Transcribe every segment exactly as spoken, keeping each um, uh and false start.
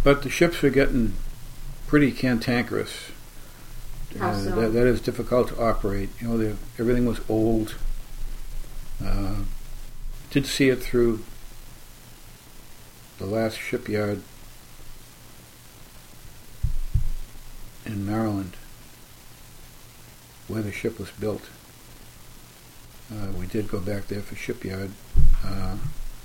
But the ships were getting pretty cantankerous. How Uh, so? that, that is difficult to operate. You know, they, everything was old. Uh, did see it through the last shipyard in Maryland, where the ship was built. Uh, we did go back there for shipyard. Uh,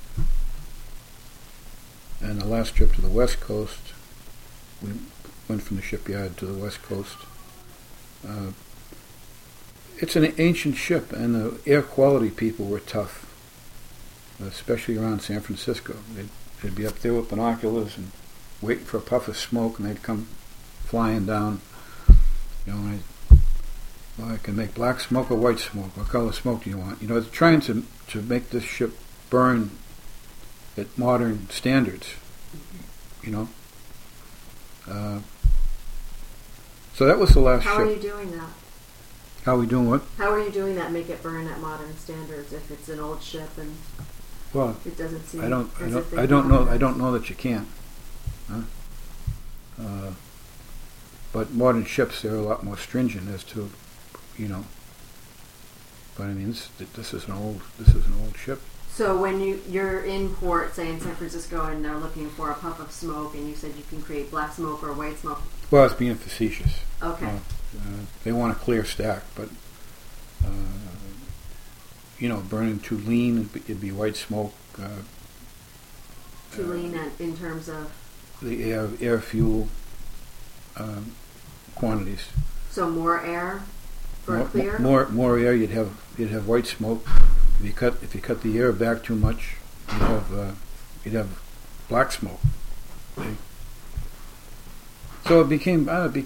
and the last trip to the West Coast, we went from the shipyard to the West Coast. Uh, it's an ancient ship, and the air quality people were tough, especially around San Francisco. They'd, they'd be up there with binoculars and waiting for a puff of smoke, and they'd come flying down. You know, and I, well, I can make black smoke or white smoke. What color smoke do you want? You know, they're trying to to make this ship burn at modern standards. You know. Uh, so that was the last How ship. are you doing that? How are we doing what? How are you doing that? Make it burn at modern standards if it's an old ship and Well, it doesn't seem. I don't, I as don't, if they I don't know, I modernize. don't know that you can. Huh? Uh, but modern ships, they're a lot more stringent as to, you know. But I mean, this, this is an old, this is an old ship. So when you you're in port, say in San Francisco, and they're looking for a puff of smoke, and you said you can create black smoke or white smoke. Well, it's being facetious. Okay. Uh, uh, they want a clear stack, but uh, you know, burning too lean, it'd be, it'd be white smoke. Uh, Too uh, lean at, in terms of. The air, air fuel um, quantities. So more air for more, clear. More, more air. You'd have, you'd have white smoke. If you cut, if you cut the air back too much, you'd have, uh, you'd have black smoke. Okay? So it became, uh, it became.